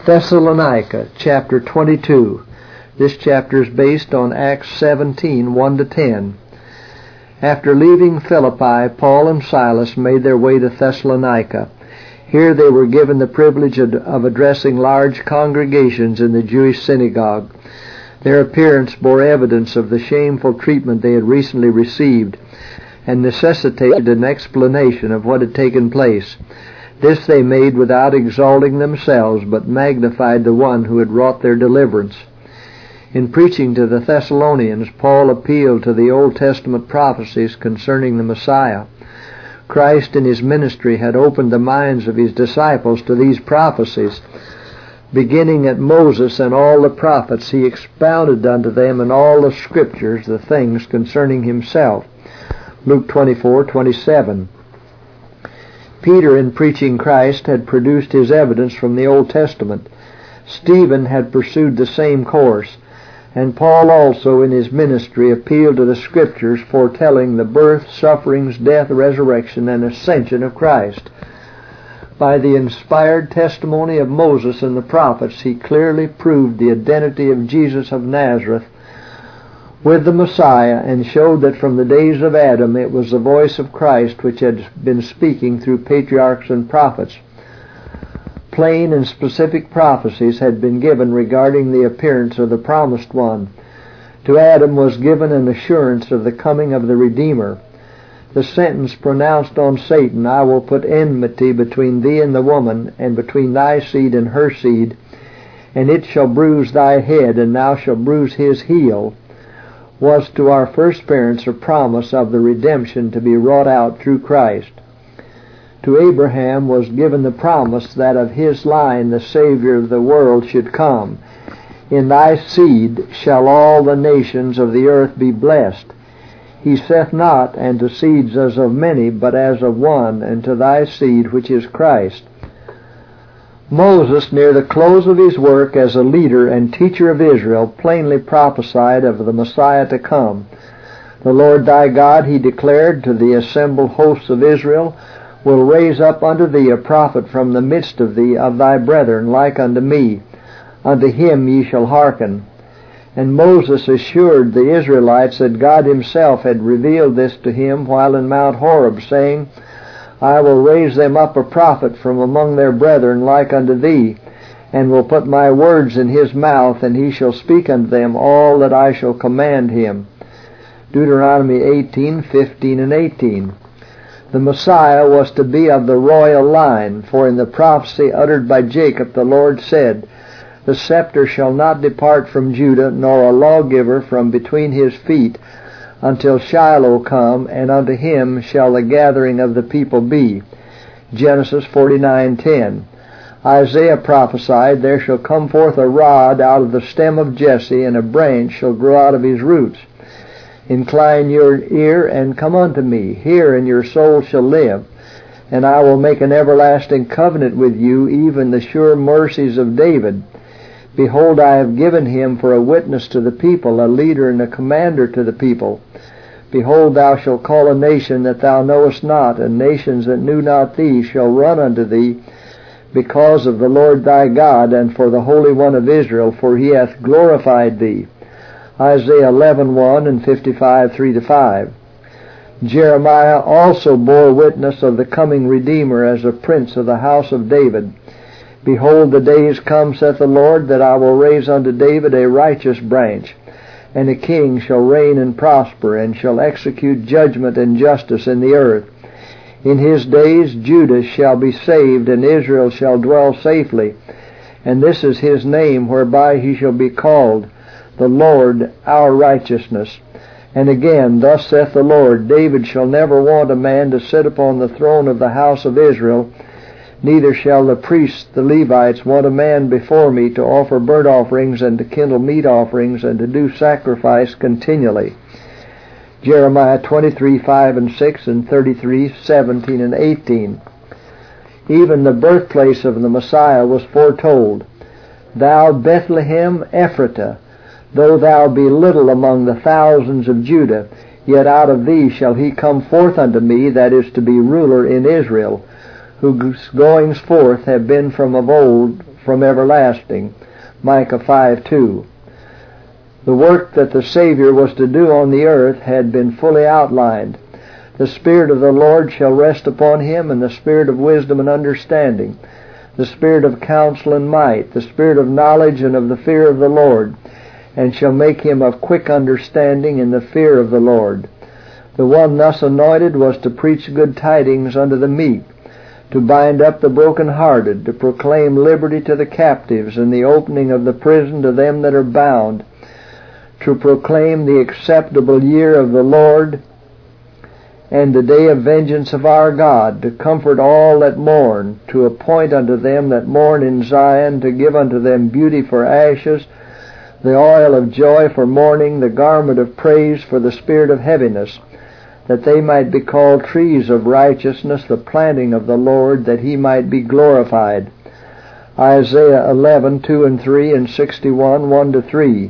Thessalonica, chapter 22. This chapter is based on Acts 17, 1-10. After leaving Philippi, Paul and Silas made their way to Thessalonica. Here they were given the privilege of addressing large congregations in the Jewish synagogue. Their appearance bore evidence of the shameful treatment they had recently received and necessitated an explanation of what had taken place. This they made without exalting themselves, but magnified the one who had wrought their deliverance. In preaching to the Thessalonians, Paul appealed to the Old Testament prophecies concerning the Messiah. Christ in his ministry had opened the minds of his disciples to these prophecies. Beginning at Moses and all the prophets, he expounded unto them in all the Scriptures the things concerning himself. Luke 24:27. Peter, in preaching Christ, had produced his evidence from the Old Testament. Stephen had pursued the same course, and Paul also in his ministry appealed to the Scriptures foretelling the birth, sufferings, death, resurrection, and ascension of Christ. By the inspired testimony of Moses and the prophets, he clearly proved the identity of Jesus of Nazareth with the Messiah, and showed that from the days of Adam it was the voice of Christ which had been speaking through patriarchs and prophets. Plain and specific prophecies had been given regarding the appearance of the promised one. To Adam was given an assurance of the coming of the Redeemer. The sentence pronounced on Satan, "I will put enmity between thee and the woman, and between thy seed and her seed, and it shall bruise thy head, and thou shalt bruise his heel," was to our first parents a promise of the redemption to be wrought out through Christ. To Abraham was given the promise that of his line the Savior of the world should come. "In thy seed shall all the nations of the earth be blessed. He saith not, and to seeds as of many, but as of one, and to thy seed, which is Christ." Moses, near the close of his work as a leader and teacher of Israel, plainly prophesied of the Messiah to come. "The Lord thy God," he declared to the assembled hosts of Israel, "will raise up unto thee a prophet from the midst of thee, of thy brethren, like unto me. Unto him ye shall hearken." And Moses assured the Israelites that God himself had revealed this to him while in Mount Horeb, saying, "I will raise them up a prophet from among their brethren like unto thee, and will put my words in his mouth, and he shall speak unto them all that I shall command him." Deuteronomy 18:15 and 18. The Messiah was to be of the royal line, for in the prophecy uttered by Jacob the Lord said, "The scepter shall not depart from Judah, nor a lawgiver from between his feet, until Shiloh come, and unto him shall the gathering of the people be." Genesis 49:10. Isaiah prophesied, "There shall come forth a rod out of the stem of Jesse, and a branch shall grow out of his roots. Incline your ear and come unto me. Hear, and your soul shall live. And I will make an everlasting covenant with you, even the sure mercies of David. Behold, I have given him for a witness to the people, a leader and a commander to the people. Behold, thou shalt call a nation that thou knowest not, and nations that knew not thee shall run unto thee, because of the Lord thy God, and for the Holy One of Israel, for he hath glorified thee." Isaiah 11:1 and 55:3-5. Jeremiah also bore witness of the coming Redeemer as a prince of the house of David. "Behold, the days come, saith the Lord, that I will raise unto David a righteous branch, and a king shall reign and prosper, and shall execute judgment and justice in the earth. In his days Judah shall be saved, and Israel shall dwell safely. And this is his name whereby he shall be called, the Lord our righteousness." And again, "Thus saith the Lord, David shall never want a man to sit upon the throne of the house of Israel, neither shall the priests, the Levites, want a man before me to offer burnt offerings and to kindle meat offerings and to do sacrifice continually." Jeremiah 23:5 and 6 and 33:17 and 18. Even the birthplace of the Messiah was foretold. "Thou Bethlehem Ephratah, though thou be little among the thousands of Judah, yet out of thee shall he come forth unto me that is to be ruler in Israel, whose goings forth have been from of old, from everlasting. Micah 5:2. The work that the Savior was to do on the earth had been fully outlined. The Spirit of the Lord shall rest upon him, and the Spirit of wisdom and understanding, the Spirit of counsel and might, the Spirit of knowledge and of the fear of the Lord, and shall make him of quick understanding in the fear of the Lord. The one thus anointed was to preach good tidings unto the meek, to bind up the brokenhearted, to proclaim liberty to the captives, and the opening of the prison to them that are bound, to proclaim the acceptable year of the Lord, and the day of vengeance of our God, to comfort all that mourn, to appoint unto them that mourn in Zion, to give unto them beauty for ashes, the oil of joy for mourning, the garment of praise for the spirit of heaviness, that they might be called trees of righteousness, the planting of the Lord, that he might be glorified. Isaiah 11:2 and 3, and 61, 1-3.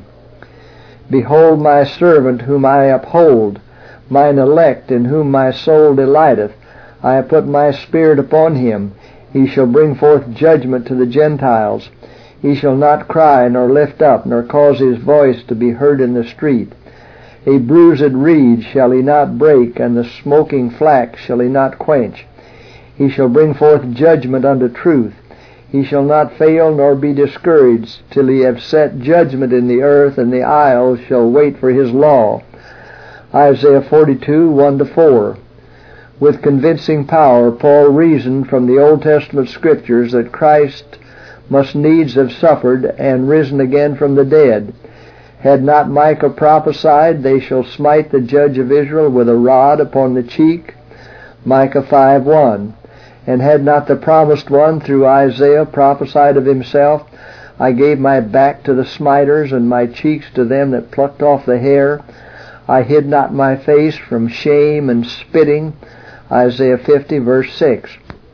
Behold my servant whom I uphold, mine elect in whom my soul delighteth. I have put my spirit upon him. He shall bring forth judgment to the Gentiles. He shall not cry, nor lift up, nor cause his voice to be heard in the street. A bruised reed shall he not break, and the smoking flax shall he not quench. He shall bring forth judgment unto truth. He shall not fail nor be discouraged, till he have set judgment in the earth, and the isles shall wait for his law. Isaiah 42, 1-4. With convincing power, Paul reasoned from the Old Testament Scriptures that Christ must needs have suffered and risen again from the dead. Had not Micah prophesied, they shall smite the judge of Israel with a rod upon the cheek? Micah 5:1. And had not the promised one through Isaiah prophesied of himself, I gave my back to the smiters, and my cheeks to them that plucked off the hair. I hid not my face from shame and spitting. Isaiah 50, verse 6.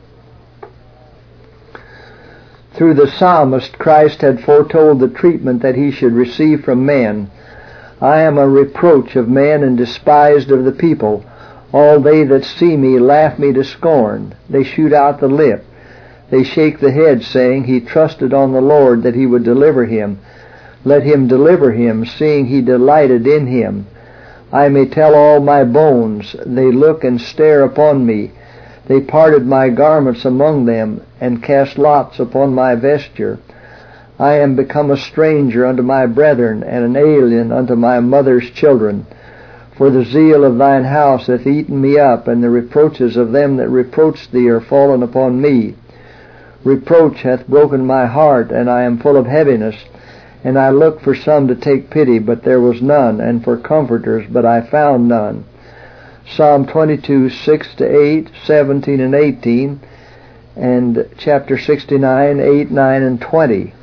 Through the psalmist, Christ had foretold the treatment that he should receive from men. I am a reproach of men and despised of the people. All they that see me laugh me to scorn. They shoot out the lip. They shake the head, saying, He trusted on the Lord that he would deliver him. Let him deliver him, seeing he delighted in him. I may tell all my bones. They look and stare upon me. They parted my garments among them, and cast lots upon my vesture. I am become a stranger unto my brethren, and an alien unto my mother's children. For the zeal of thine house hath eaten me up, and the reproaches of them that reproach thee are fallen upon me. Reproach hath broken my heart, and I am full of heaviness. And I looked for some to take pity, but there was none, and for comforters, but I found none. Psalm 22, 6-8, 17 and 18, and chapter 69, 8, 9, and 20.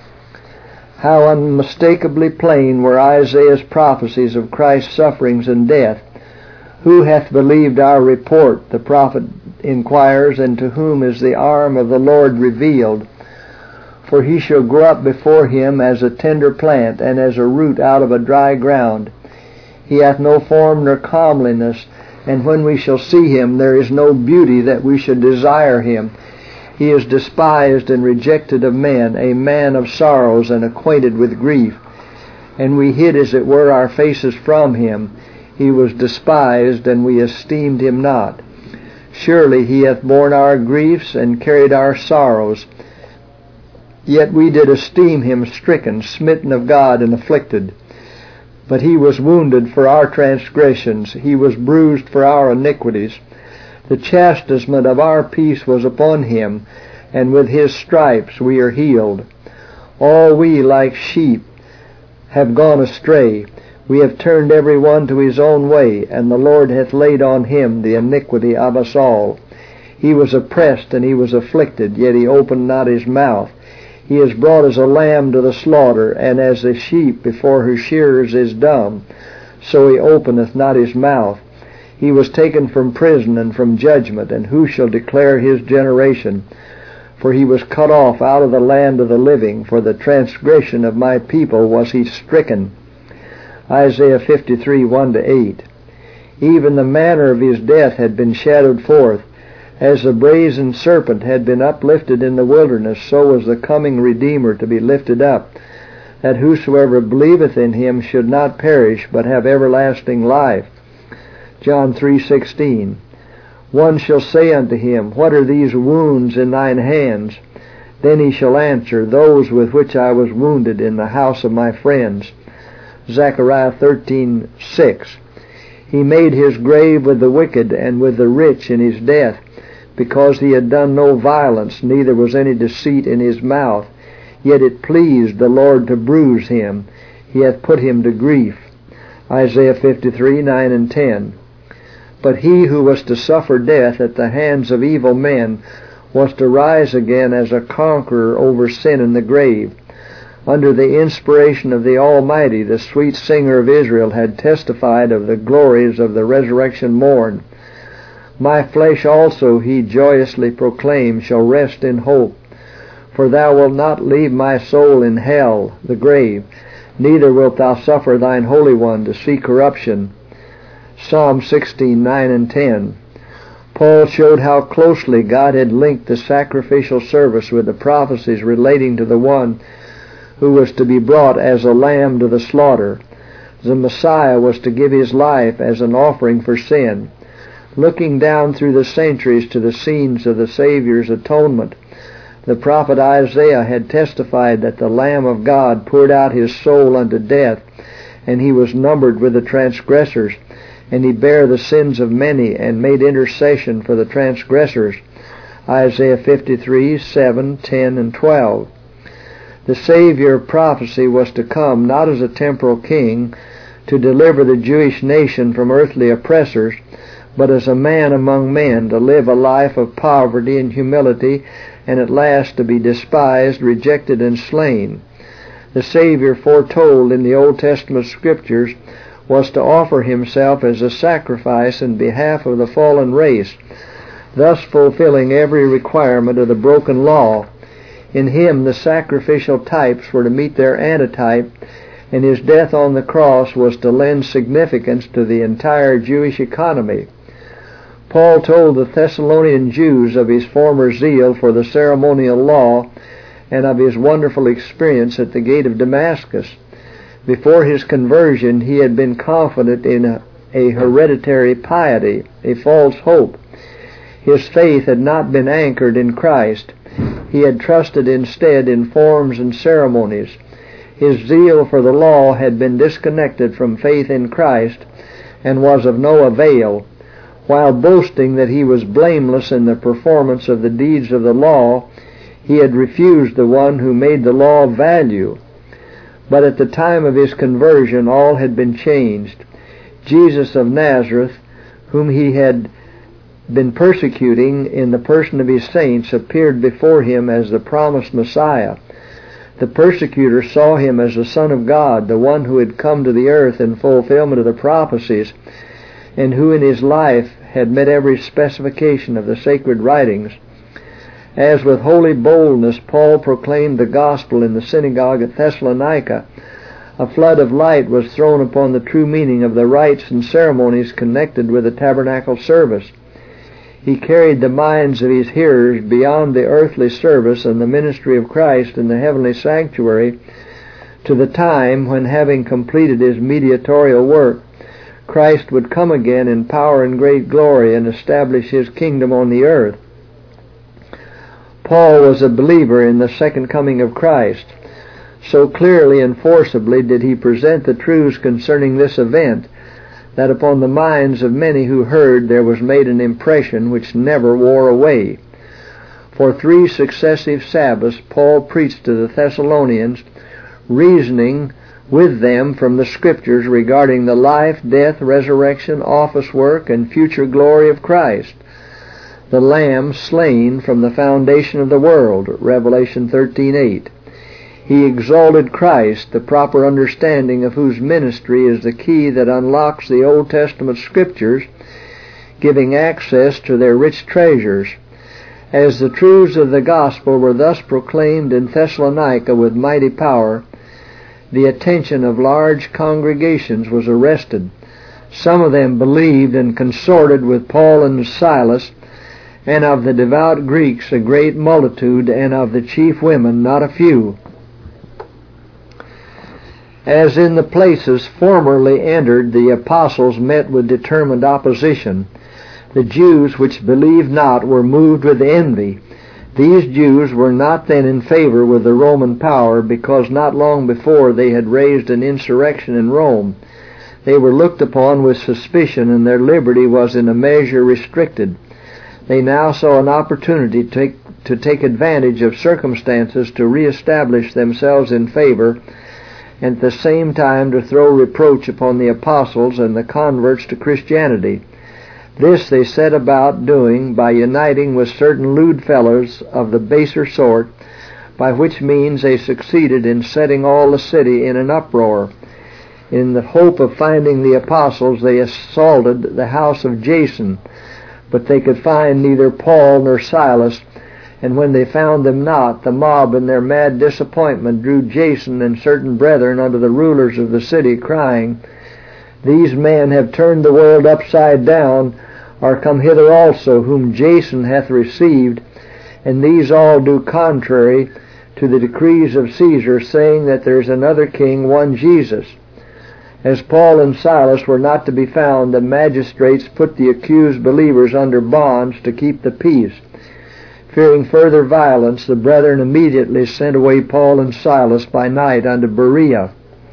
How unmistakably plain were Isaiah's prophecies of Christ's sufferings and death. Who hath believed our report, the prophet inquires, and to whom is the arm of the Lord revealed? For he shall grow up before him as a tender plant, and as a root out of a dry ground. He hath no form nor comeliness, and when we shall see him, there is no beauty that we should desire him. He is despised and rejected of men, a man of sorrows and acquainted with grief. And we hid, as it were, our faces from him. He was despised, and we esteemed him not. Surely he hath borne our griefs and carried our sorrows. Yet we did esteem him stricken, smitten of God, and afflicted. But he was wounded for our transgressions, he was bruised for our iniquities. The chastisement of our peace was upon him, and with his stripes we are healed. All we like sheep have gone astray. We have turned every one to his own way, and the Lord hath laid on him the iniquity of us all. He was oppressed and he was afflicted, yet he opened not his mouth. He is brought as a lamb to the slaughter, and as a sheep before her shearers is dumb, so he openeth not his mouth. He was taken from prison and from judgment, and who shall declare his generation? For he was cut off out of the land of the living. For the transgression of my people was he stricken. Isaiah 53, 1-8. Even the manner of his death had been shadowed forth, As the brazen serpent had been uplifted in the wilderness, so was the coming Redeemer to be lifted up, that whosoever believeth in him should not perish, but have everlasting life. John 3:16. One shall say unto him, What are these wounds in thine hands? Then he shall answer, Those with which I was wounded in the house of my friends. Zechariah 13:6. He made his grave with the wicked and with the rich in his death, because he had done no violence, neither was any deceit in his mouth. Yet it pleased the Lord to bruise him. He hath put him to grief. Isaiah 53:9 and 10. But he who was to suffer death at the hands of evil men was to rise again as a conqueror over sin and the grave. Under the inspiration of the Almighty, the sweet singer of Israel had testified of the glories of the resurrection morn. My flesh also, he joyously proclaimed, shall rest in hope. For thou wilt not leave my soul in hell, the grave, neither wilt thou suffer thine Holy One to see corruption. Psalm 16:9 and 10. Paul showed how closely God had linked the sacrificial service with the prophecies relating to the one who was to be brought as a lamb to the slaughter. The Messiah was to give his life as an offering for sin. Looking down through the centuries to the scenes of the Savior's atonement, the prophet Isaiah had testified that the Lamb of God poured out his soul unto death, and he was numbered with the transgressors, and he bare the sins of many, and made intercession for the transgressors. Isaiah 53:7, 10, and 12. The Savior of prophecy was to come not as a temporal king to deliver the Jewish nation from earthly oppressors, but as a man among men, to live a life of poverty and humility, and at last to be despised, rejected, and slain. The Savior foretold in the Old Testament Scriptures was to offer himself as a sacrifice in behalf of the fallen race, thus fulfilling every requirement of the broken law. In him the sacrificial types were to meet their antitype, and his death on the cross was to lend significance to the entire Jewish economy. Paul told the Thessalonian Jews of his former zeal for the ceremonial law and of his wonderful experience at the gate of Damascus. Before his conversion, he had been confident in a hereditary piety, a false hope. His faith had not been anchored in Christ. He had trusted instead in forms and ceremonies. His zeal for the law had been disconnected from faith in Christ and was of no avail. While boasting that he was blameless in the performance of the deeds of the law, he had refused the one who made the law of value. But at the time of his conversion, all had been changed. Jesus of Nazareth, whom he had been persecuting in the person of his saints, appeared before him as the promised Messiah. The persecutor saw him as the Son of God, the one who had come to the earth in fulfillment of the prophecies, and who in his life had met every specification of the sacred writings. As with holy boldness Paul proclaimed the gospel in the synagogue at Thessalonica, a flood of light was thrown upon the true meaning of the rites and ceremonies connected with the tabernacle service. He carried the minds of his hearers beyond the earthly service and the ministry of Christ in the heavenly sanctuary to the time when, having completed his mediatorial work, Christ would come again in power and great glory and establish his kingdom on the earth. Paul was a believer in the second coming of Christ. So clearly and forcibly did he present the truths concerning this event that upon the minds of many who heard there was made an impression which never wore away. For 3 successive Sabbaths Paul preached to the Thessalonians, reasoning with them from the Scriptures regarding the life, death, resurrection, office work, and future glory of Christ, the Lamb slain from the foundation of the world, Revelation 13:8. He exalted Christ, the proper understanding of whose ministry is the key that unlocks the Old Testament Scriptures, giving access to their rich treasures. As the truths of the gospel were thus proclaimed in Thessalonica with mighty power, the attention of large congregations was arrested. Some of them believed and consorted with Paul and Silas, and of the devout Greeks a great multitude, and of the chief women not a few. As in the places formerly entered, the apostles met with determined opposition. The Jews which believed not were moved with envy. These Jews were not then in favor with the Roman power, because not long before they had raised an insurrection in Rome. They were looked upon with suspicion, and their liberty was in a measure restricted. They now saw an opportunity to take advantage of circumstances to reestablish themselves in favor, and at the same time to throw reproach upon the apostles and the converts to Christianity. This they set about doing by uniting with certain lewd fellows of the baser sort, by which means they succeeded in setting all the city in an uproar. In the hope of finding the apostles, they assaulted the house of Jason, but they could find neither Paul nor Silas, and when they found them not, the mob in their mad disappointment drew Jason and certain brethren unto the rulers of the city, crying, These men have turned the world upside down, are come hither also, whom Jason hath received, and these all do contrary to the decrees of Caesar, saying that there is another king, one Jesus. As Paul and Silas were not to be found, the magistrates put the accused believers under bonds to keep the peace. Fearing further violence, the brethren immediately sent away Paul and Silas by night unto Berea.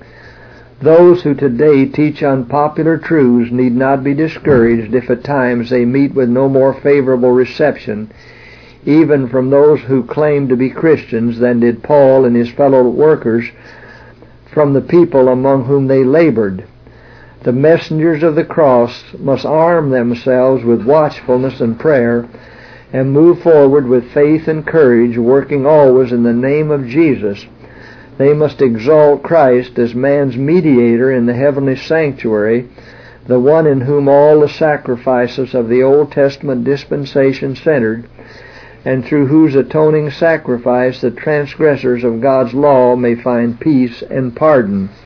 Those who today teach unpopular truths need not be discouraged if at times they meet with no more favorable reception, even from those who claim to be Christians, than did Paul and his fellow workers from the people among whom they labored. The messengers of the cross must arm themselves with watchfulness and prayer, and move forward with faith and courage, working always in the name of Jesus. They must exalt Christ as man's mediator in the heavenly sanctuary, the one in whom all the sacrifices of the Old Testament dispensation centered, and through whose atoning sacrifice the transgressors of God's law may find peace and pardon.